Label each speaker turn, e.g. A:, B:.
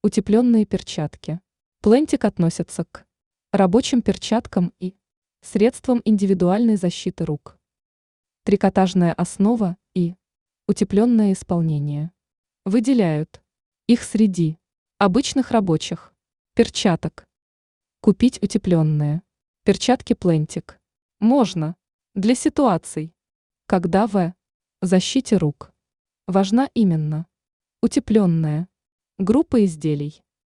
A: Утепленные перчатки. Плентик относится к рабочим перчаткам и средствам индивидуальной защиты рук. Трикотажная основа и утепленное исполнение. Выделяют их среди обычных рабочих перчаток. Купить утепленные перчатки Плентик можно для ситуаций, когда в защите рук важна именно утепленная группа изделий.